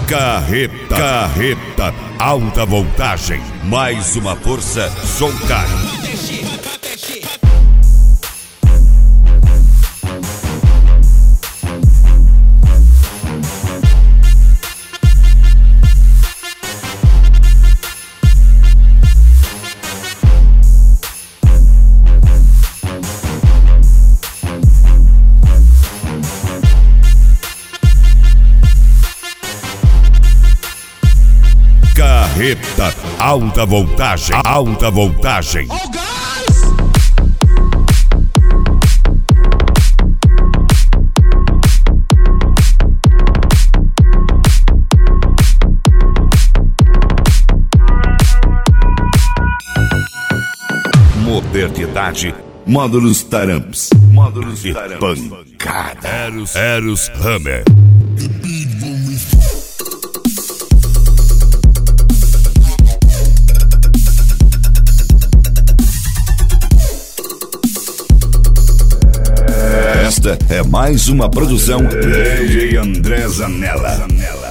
Carreta alta voltagem. Mais uma força Zoncar. Carreta alta voltagem. Alta voltagem. Modernidade. Módulos Taramps. Módulos e pancada. Eros Hammer. Esta é mais uma produção DJ André Zanella.